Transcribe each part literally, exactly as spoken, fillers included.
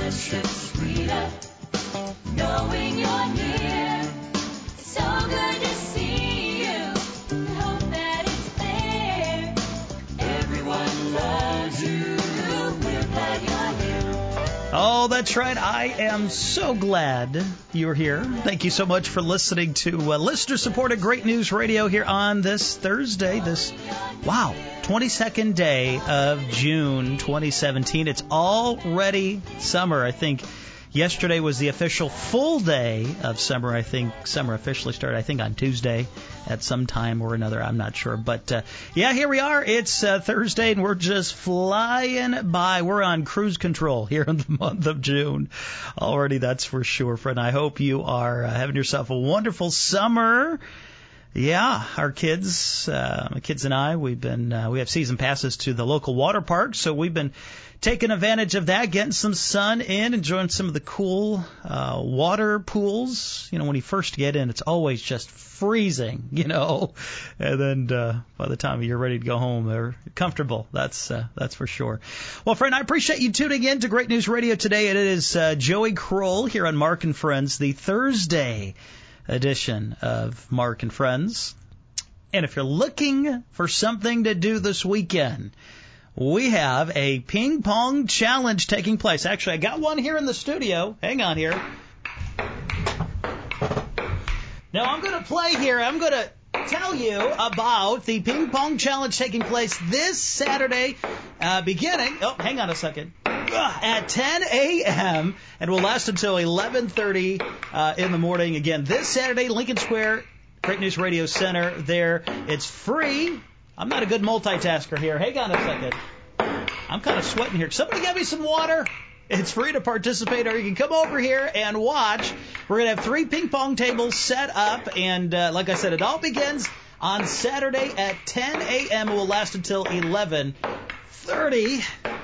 Worship's freedom, knowing you're near. So good to see you. Hope that it's clear. Everyone loves you. We're glad you're here. Oh, that's right. I am so glad you're here. Thank you so much for listening to uh, listener-supported Great News Radio here on this Thursday, this, wow, twenty-second day of June twenty seventeen. It's already summer. I think yesterday was the official full day of summer. I think summer officially started, I think, on Tuesday at some time or another. I'm not sure. But, uh, yeah, here we are. It's uh, Thursday, and we're just flying by. We're on cruise control here in the month of June already, that's for sure, friend. I hope you are uh, having yourself a wonderful summer. Yeah, our kids, uh, my kids and I, we've been, uh, we have season passes to the local water park, so we've been taking advantage of that, getting some sun in, enjoying some of the cool uh, water pools. You know, when you first get in, it's always just freezing, you know, and then uh, by the time you're ready to go home, they're comfortable. That's uh, that's for sure. Well, friend, I appreciate you tuning in to Great News Radio today. It is uh, Joey Kroll here on Mark and Friends, the Thursday edition of Mark and Friends. And if you're looking for something to do this weekend, we have a ping pong challenge taking place. Actually, I got one here in the studio. Hang on here. Now, I'm going to play here. I'm going to tell you about the ping pong challenge taking place this Saturday, uh, beginning, oh, hang on a second, at ten a.m. and will last until eleven thirty uh, in the morning. Again, this Saturday, Lincoln Square, Great News Radio Center there. It's free. I'm not a good multitasker here. Hang on a second. I'm kind of sweating here. Somebody get me some water. It's free to participate, or you can come over here and watch. We're going to have three ping pong tables set up, and uh, like I said, it all begins on Saturday at ten a.m. It will last until eleven thirty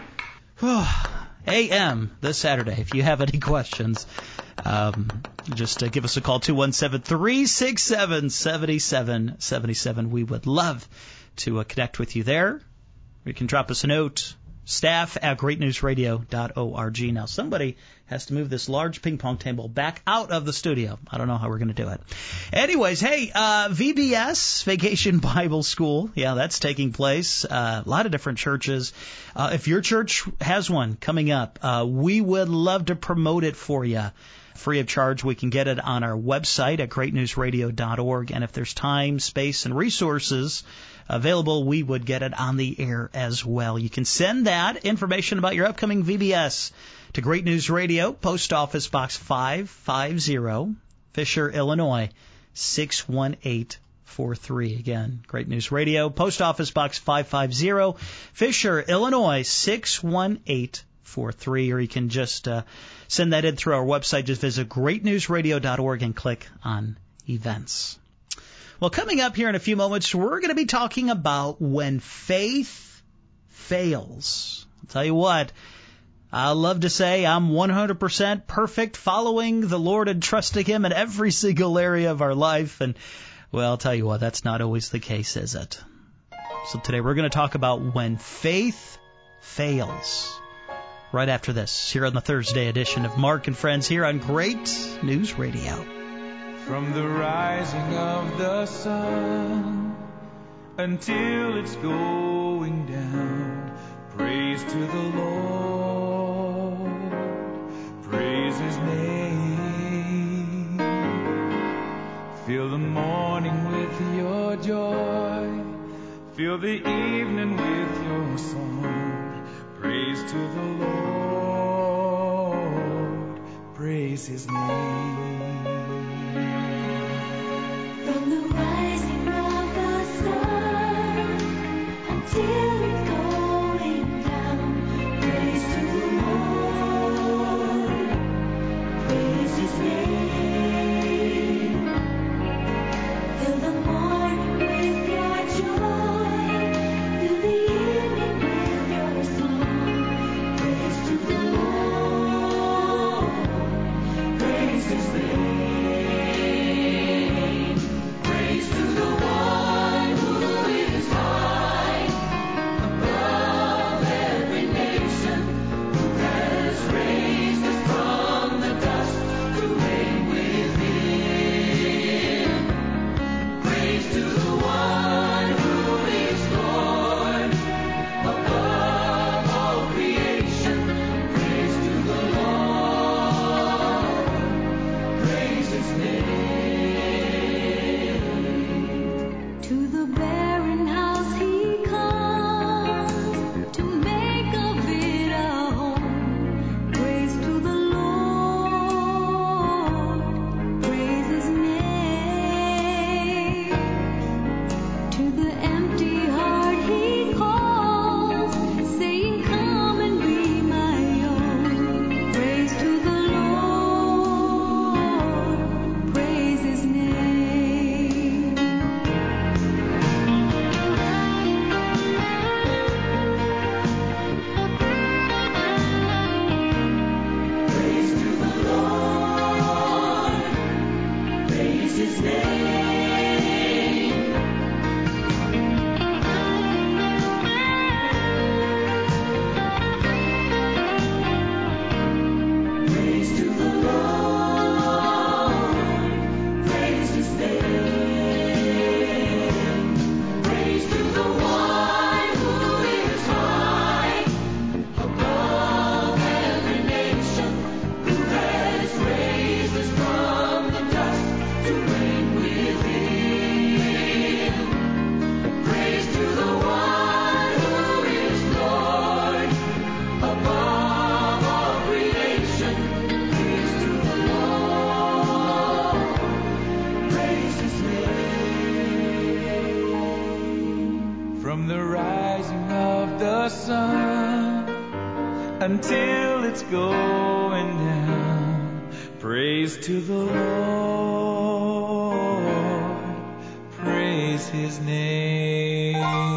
a.m. this Saturday. If you have any questions, um, just uh, give us a call, two one seven, three six seven, seven seven seven seven. We would love to uh, connect with you there. You can drop us a note, staff at great news radio dot org. Now, somebody has to move this large ping pong table back out of the studio. I don't know how we're going to do it. Anyways, hey, uh, V B S, Vacation Bible School. Yeah, that's taking place. Uh, a lot of different churches. Uh, if your church has one coming up, uh, we would love to promote it for you. Free of charge. We can get it on our website at great news radio dot org. And if there's time, space, and resources available, we would get it on the air as well. You can send that information about your upcoming V B S to Great News Radio, Post Office Box five five zero, Fisher, Illinois, six one eight four three. Again, Great News Radio, Post Office Box five five zero, Fisher, Illinois, six one eight four three. Or you can just uh, send that in through our website. Just visit great news radio dot org and click on Events. Well, coming up here in a few moments, we're going to be talking about when faith fails. I'll tell you what, I love to say I'm one hundred percent perfect, following the Lord and trusting Him in every single area of our life. And, well, I'll tell you what, that's not always the case, is it? So today we're going to talk about when faith fails. Right after this, here on the Thursday edition of Mark and Friends here on Great News Radio. From the rising of the sun until it's going down, praise to the Lord, praise His name. Fill the morning with your joy, fill the evening with your song, praise to the Lord, praise His name. From the rising of the sun until it's going down, praise to the Lord, praise His name. Fill the morning with your joy, fill the evening with your song, praise to the Lord, praise His name. Praise until it's going down. Praise to the Lord, praise His name.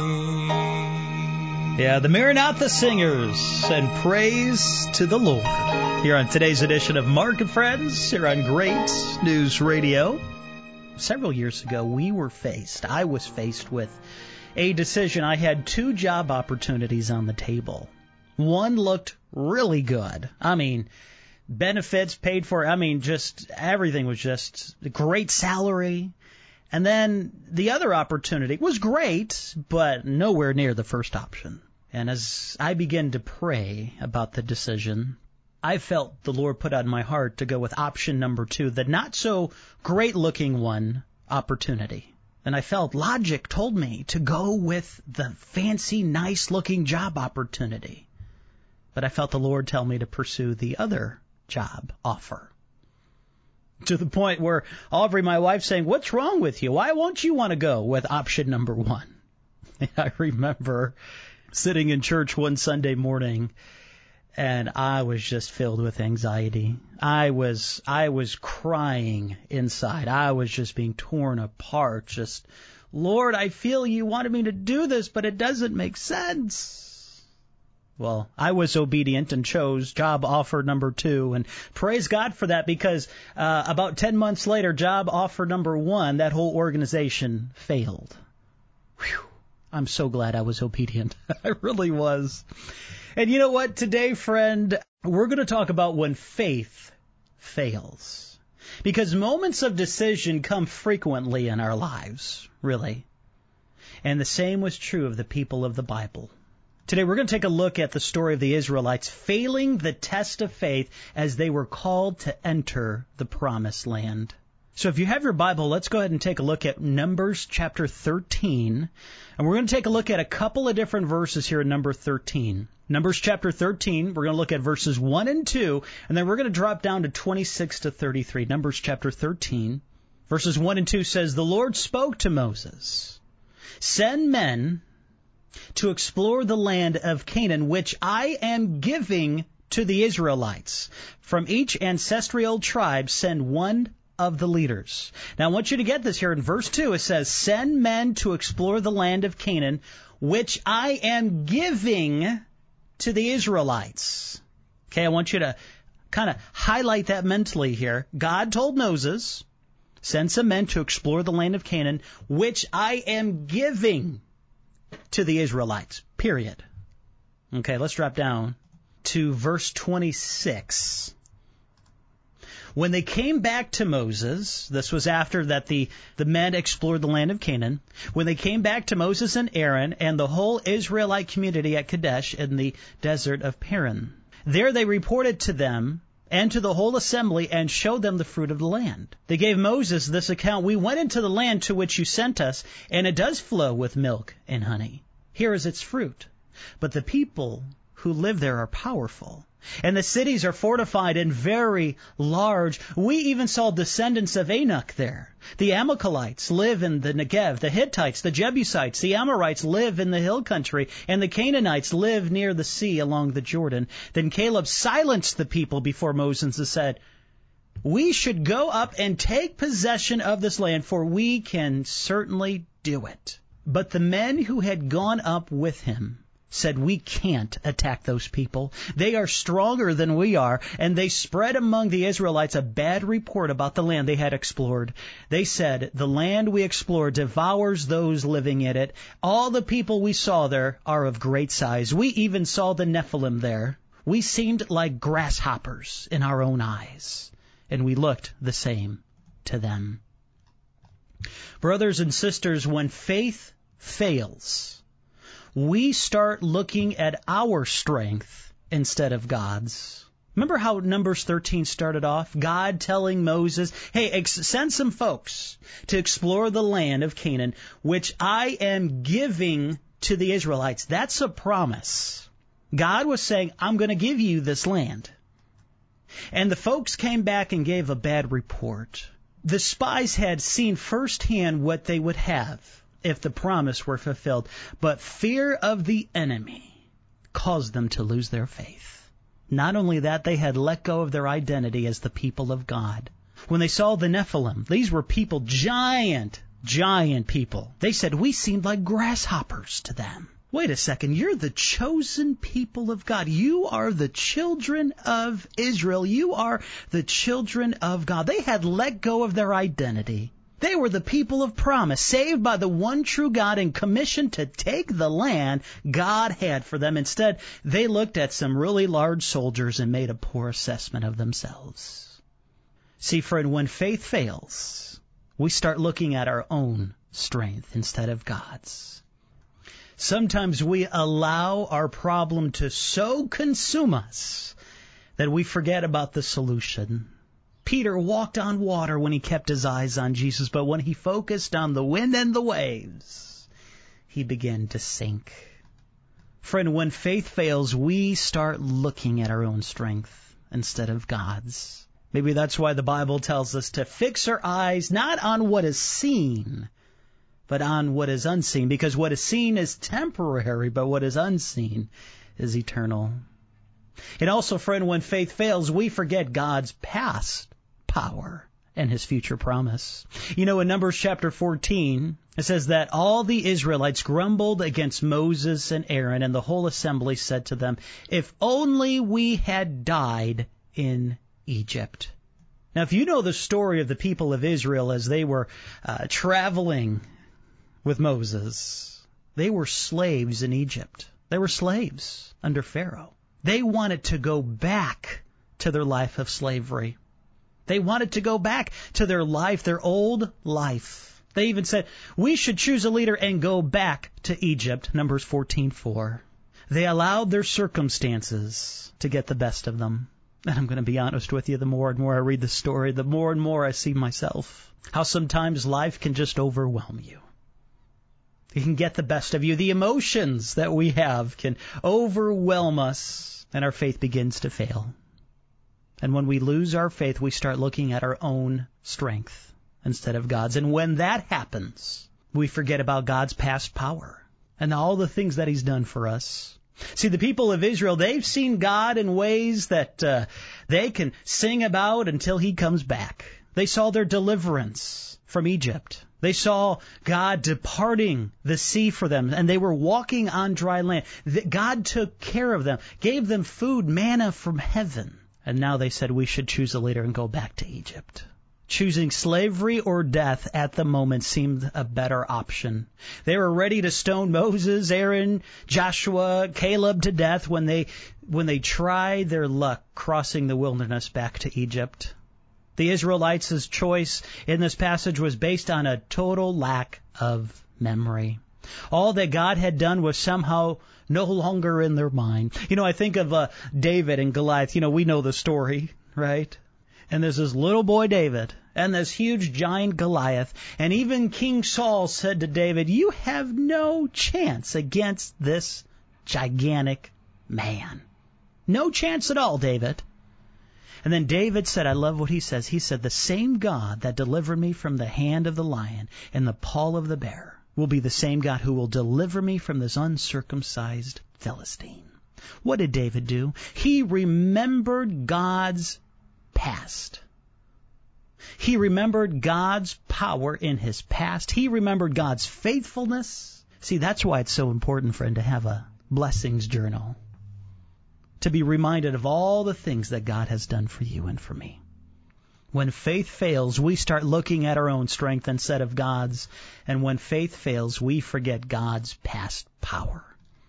Yeah, the Maranatha Singers, and praise to the Lord. Here on today's edition of Mark and Friends, here on Great News Radio. Several years ago, we were faced, I was faced with a decision. I had two job opportunities on the table. One looked really good. I mean, benefits paid for. I mean, just everything was just a great salary. And then the other opportunity was great, but nowhere near the first option. And as I began to pray about the decision, I felt the Lord put on my heart to go with option number two, the not so great looking one, opportunity. And I felt logic told me to go with the fancy, nice looking job opportunity. But I felt the Lord tell me to pursue the other job offer. To the point where Aubrey, my wife, saying, "What's wrong with you? Why won't you want to go with option number one?" And I remember sitting in church one Sunday morning, and I was just filled with anxiety. I was I was crying inside. I was just being torn apart. Just, Lord, I feel you wanted me to do this, but it doesn't make sense. Well, I was obedient and chose job offer number two, and praise God for that, because uh, about ten months later, job offer number one, that whole organization failed. Whew. I'm so glad I was obedient. I really was. And you know what? Today, friend, we're going to talk about when faith fails. Because moments of decision come frequently in our lives, really. And the same was true of the people of the Bible. Today, we're going to take a look at the story of the Israelites failing the test of faith as they were called to enter the promised land. So if you have your Bible, let's go ahead and take a look at Numbers chapter thirteen. And we're going to take a look at a couple of different verses here in number thirteen. Numbers chapter thirteen, we're going to look at verses one and two, and then we're going to drop down to twenty-six to thirty-three. Numbers chapter thirteen, verses one and two says, "The Lord spoke to Moses, 'Send men to explore the land of Canaan, which I am giving to the Israelites. From each ancestral tribe send one of the leaders.'" Now I want you to get this here in verse two. It says, "Send men to explore the land of Canaan, which I am giving to the Israelites." Okay, I want you to kind of highlight that mentally here. God told Moses, "Send some men to explore the land of Canaan, which I am giving to the Israelites," period. Okay, let's drop down to verse twenty-six. "When they came back to Moses," this was after that the, the men explored the land of Canaan, "when they came back to Moses and Aaron and the whole Israelite community at Kadesh in the desert of Paran, there they reported to them and to the whole assembly and showed them the fruit of the land. They gave Moses this account: 'We went into the land to which you sent us, and it does flow with milk and honey. Here is its fruit. But the people who live there are powerful, and the cities are fortified and very large. We even saw descendants of Anak there. The Amalekites live in the Negev, the Hittites, the Jebusites, the Amorites live in the hill country, and the Canaanites live near the sea along the Jordan.' Then Caleb silenced the people before Moses and said, 'We should go up and take possession of this land, for we can certainly do it.' But the men who had gone up with him said, 'We can't attack those people. They are stronger than we are.' And they spread among the Israelites a bad report about the land they had explored. They said, 'The land we explored devours those living in it. All the people we saw there are of great size. We even saw the Nephilim there. We seemed like grasshoppers in our own eyes, and we looked the same to them.'" Brothers and sisters, when faith fails, we start looking at our strength instead of God's. Remember how Numbers thirteen started off? God telling Moses, "Hey, ex- send some folks to explore the land of Canaan, which I am giving to the Israelites." That's a promise. God was saying, "I'm going to give you this land." And the folks came back and gave a bad report. The spies had seen firsthand what they would have if the promise were fulfilled, but fear of the enemy caused them to lose their faith. Not only that, they had let go of their identity as the people of God. When they saw the Nephilim, these were people, giant, giant people. They said, we seemed like grasshoppers to them. Wait a second, you're the chosen people of God. You are the children of Israel. You are the children of God. They had let go of their identity. They were the people of promise, saved by the one true God and commissioned to take the land God had for them. Instead, they looked at some really large soldiers and made a poor assessment of themselves. See, friend, when faith fails, we start looking at our own strength instead of God's. Sometimes we allow our problem to so consume us that we forget about the solution. Peter walked on water when he kept his eyes on Jesus, but when he focused on the wind and the waves, he began to sink. Friend, when faith fails, we start looking at our own strength instead of God's. Maybe that's why the Bible tells us to fix our eyes not on what is seen, but on what is unseen, because what is seen is temporary, but what is unseen is eternal. And also, friend, when faith fails, we forget God's past power and His future promise. You know, in Numbers chapter fourteen, it says that all the Israelites grumbled against Moses and Aaron, and the whole assembly said to them, if only we had died in Egypt. Now, if you know the story of the people of Israel as they were uh, traveling with Moses, they were slaves in Egypt. They were slaves under Pharaoh. They wanted to go back to their life of slavery. They wanted to go back to their life, their old life. They even said, we should choose a leader and go back to Egypt, Numbers fourteen four. They allowed their circumstances to get the best of them. And I'm going to be honest with you, the more and more I read the story, the more and more I see myself. How sometimes life can just overwhelm you. It can get the best of you. The emotions that we have can overwhelm us, and our faith begins to fail. And when we lose our faith, we start looking at our own strength instead of God's. And when that happens, we forget about God's past power and all the things that He's done for us. See, the people of Israel, they've seen God in ways that uh, they can sing about until He comes back. They saw their deliverance from Egypt. They saw God departing the sea for them, and they were walking on dry land. God took care of them, gave them food, manna from heaven. And now they said we should choose a leader and go back to Egypt. Choosing slavery or death at the moment seemed a better option. They were ready to stone Moses, Aaron, Joshua, Caleb to death when they when they tried their luck crossing the wilderness back to Egypt. The Israelites' choice in this passage was based on a total lack of memory. All that God had done was somehow no longer in their mind. You know, I think of uh, David and Goliath. You know, we know the story, right? And there's this little boy David and this huge giant Goliath. And even King Saul said to David, you have no chance against this gigantic man. No chance at all, David. And then David said, I love what he says. He said, the same God that delivered me from the hand of the lion and the paw of the bear will be the same God who will deliver me from this uncircumcised Philistine. What did David do? He remembered God's past. He remembered God's power in his past. He remembered God's faithfulness. See, that's why it's so important, friend, to have a blessings journal. To be reminded of all the things that God has done for you and for me. When faith fails, we start looking at our own strength instead of God's. And when faith fails, we forget God's past power.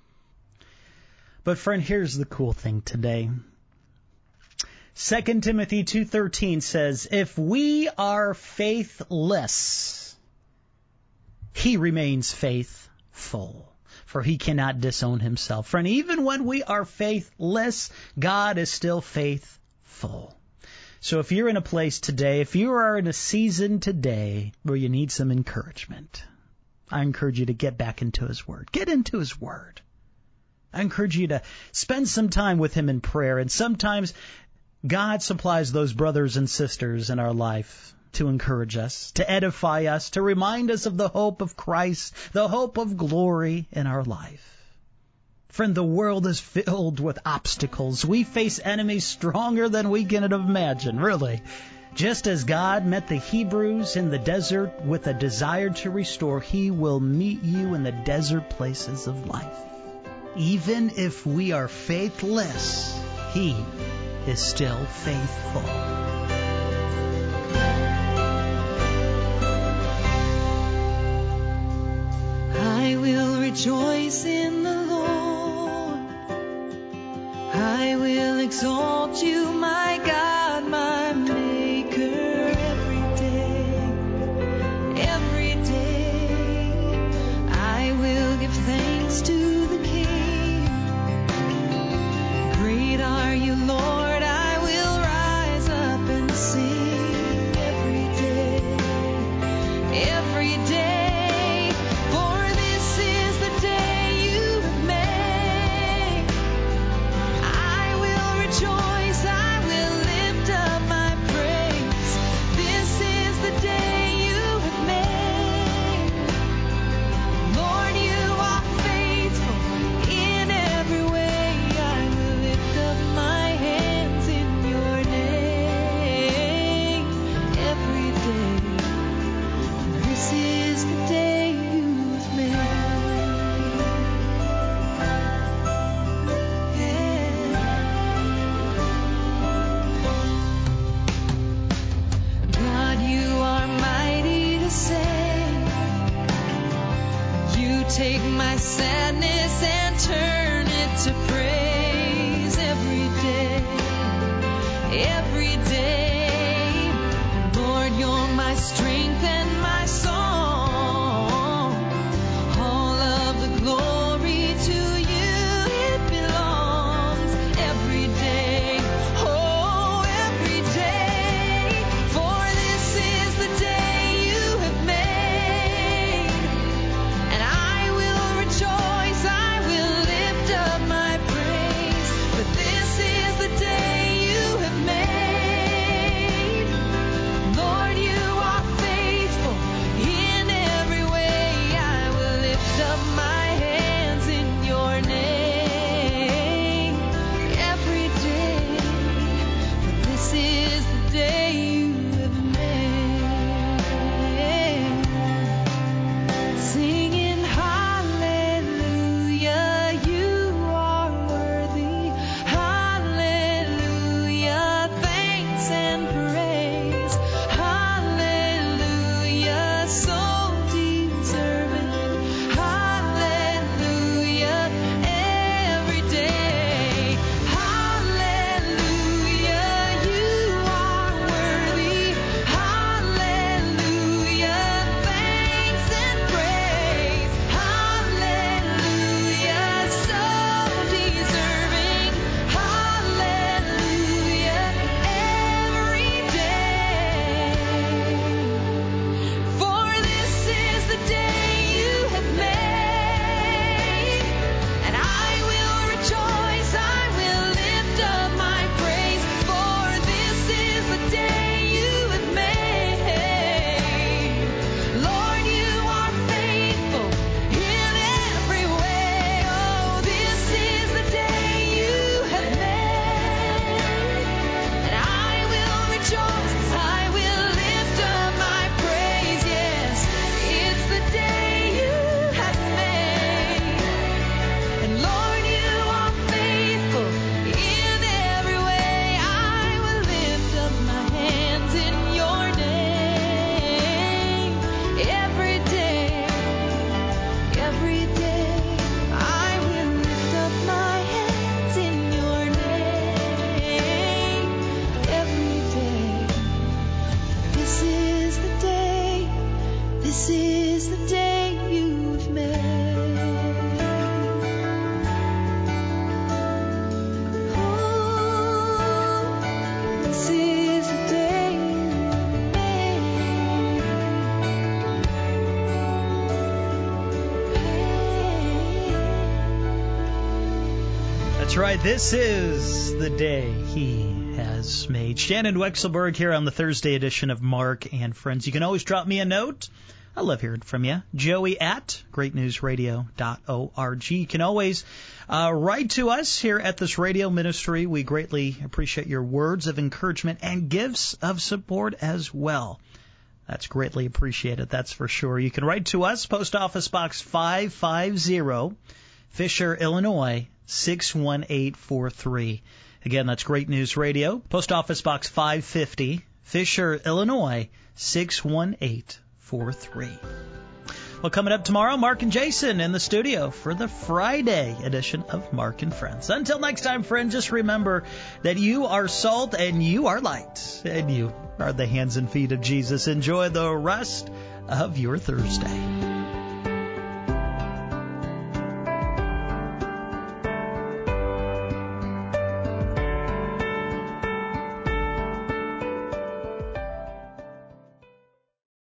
But friend, here's the cool thing today. Second Timothy two thirteen says, if we are faithless, He remains faithful. For He cannot disown Himself. Friend, even when we are faithless, God is still faithful. So if you're in a place today, if you are in a season today where you need some encouragement, I encourage you to get back into His Word. Get into His Word. I encourage you to spend some time with Him in prayer. And sometimes God supplies those brothers and sisters in our life to encourage us, to edify us, to remind us of the hope of Christ, the hope of glory in our life. Friend, the world is filled with obstacles. We face enemies stronger than we can imagine, really. Just as God met the Hebrews in the desert with a desire to restore, He will meet you in the desert places of life. Even if we are faithless, He is still faithful. I will rejoice in the Lord. I will exalt you, my God, my Maker, every day. Every day I will give thanks to the King. Great are you, Lord. I will rise up and sing every day. Every day. Take my sadness and turn it to praise every day, every day. Lord, you're my strength and my song. All of the glory to you, it belongs every day, oh, every day. For this is the day you have made, and I rejoice, I will lift up my praise, for this is the day you have made. Lord, you are faithful in every way. I will lift up my hands in your name every day, for this is the day you have made. Singing hallelujah, you are worthy. Hallelujah, thanks and praise. Hallelujah, so deserving. Hallelujah, every day. Hallelujah, you are worthy. Hallelujah, thanks and praise. Hallelujah, so deserving. Hallelujah, every day. For this is the day you have made, and I will rejoice, I will lift up my praise. For this is the day you have made. Lord, you are faithful in every way. Oh, this is the day you have made, and I will rejoice, I will lift up my praise. Yes, it's the day you have made, and Lord, you are faithful in every way. I will lift up my hands in your name every day. Every day I will lift up my hands in your name every day. This is the day, this is the day you've made. Oh, this is the day you've made. That's right. This is the day He has made. Shannon Wexelberg here on the Thursday edition of Mark and Friends. You can always drop me a note I love hearing from you. Joey at great news radio dot org. You can always uh, write to us here at this radio ministry. We greatly appreciate your words of encouragement and gifts of support as well. That's greatly appreciated, that's for sure. You can write to us, Post Office Box five fifty, Fisher, Illinois, six one eight four three. Again, that's Great News Radio, Post Office Box five fifty, Fisher, Illinois, six one eight four three. Well, coming up tomorrow, Mark and Jason in the studio for the Friday edition of Mark and Friends. Until next time, friend, just remember that you are salt and you are light, and you are the hands and feet of Jesus. Enjoy the rest of your Thursday.